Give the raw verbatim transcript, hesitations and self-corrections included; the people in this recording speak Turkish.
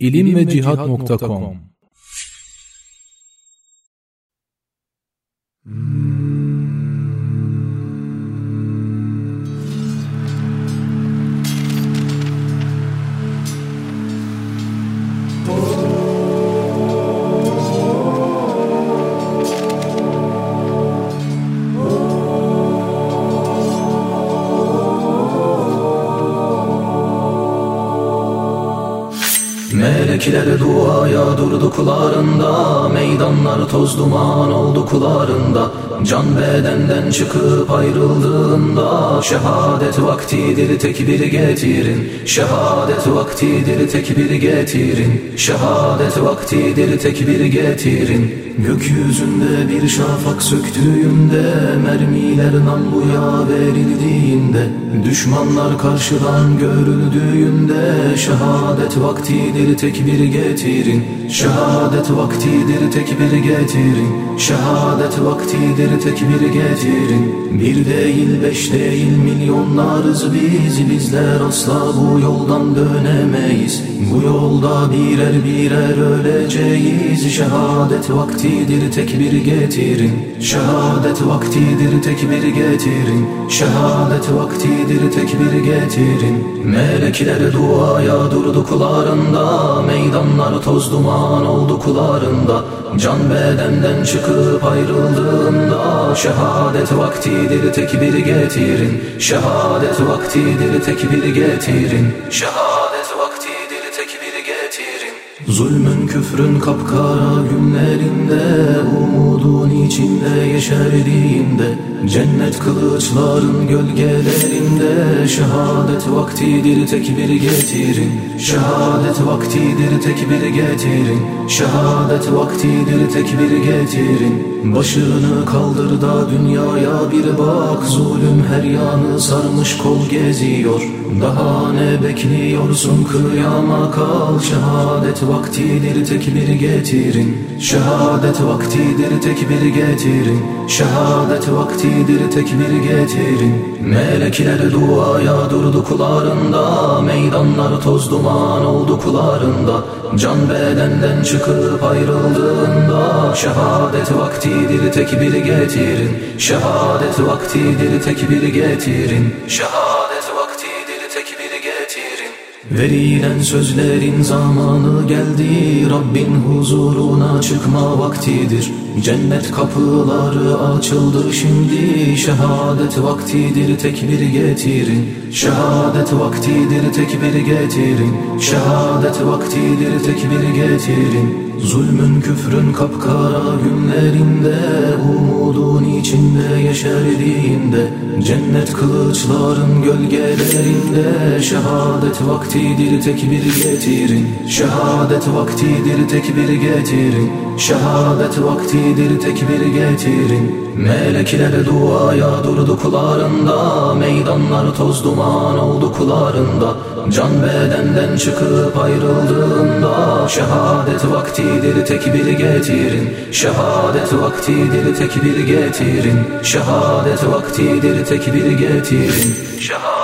ilim ve cihat nokta com. Melekler duaya durdu kullarında, meydanlar toz duman oldu kullarında. Can bedenden çıkıp ayrıldığında, şehadet vaktidir tekbir getirin. Şehadet vaktidir tekbir getirin. Şehadet vaktidir tekbir getirin. Gökyüzünde bir şafak söktüğünde, mermiler namluya verildiğinde, düşmanlar karşıdan görüldüğünde, şehadet vaktidir tekbir getirin. Şehadet vaktidir tekbir getirin. Şehadet vaktidir tekbir getirin. Bir değil beş değil milyonlarız biz, bizler asla bu yoldan dönemeyiz. Bu yolda birer birer öleceğiz. Şehadet vaktidir tekbir getirin. Şehadet vaktidir tekbir getirin. Şehadet vaktidir tekbir getirin. Melekler duaya durdu kullarında, meydanlar toz duman oldu kullarında. Can bedenden çıkıp ayrıldığında, şehadet vaktidir tekbir getirin. Şehadet vaktidir tekbir getirin. Şehadet vaktidir tekbir getirin. Zulmün küfrün kapkara günlerinde, umudun içinde yeşerdiğinde, cennet kılıçların gölgelerinde, şehadet vaktidir tekbir getirin. Şehadet vaktidir tekbir getirin. Şehadet vaktidir tekbir getirin. Başını kaldır da dünyaya bir bak, zulüm her yanı sarmış kol geziyor. Daha ne bekliyorsun, kıyama kal. Şehadet vaktidir tekbir getirin. Şehadet vaktidir tekbir getirin. Şehadet vaktidir tekbir getirin. Melekler duaya durdu kullarında, meydanlar toz duman oldu kullarında. Can bedenden çıkıp ayrıldığında, şehadet vaktidir tekbir getirin. Şehadet vaktidir tekbir getirin. Şehadet vaktidir tekbir getirin. Verilen sözlerin zamanı geldi, Rabbin huzuruna çıkma vaktidir. Cennet kapıları açıldı şimdi, şehadet vaktidir tekbir getirin. Şehadet vaktidir tekbir getirin. Şehadet vaktidir tekbir getirin. Zulmün küfrün kapkara günlerinde, umudun içinde yeşerdiğinde, cennet kılıçların gölgelerinde, şehadet vaktidir tekbir getirin. Şehadet vaktidir tekbir getirin. Şehadet vaktidir tekbir getirin. Melekler duaya durdu kullarında, meydanlar toz duman oldu kullarında. Can bedenden çıkıp ayrıldığında, şehadet vaktidir tekbir getirin. Şehadet vaktidir tekbir getirin. Şehadet vaktidir tekbir getirin. Şehadet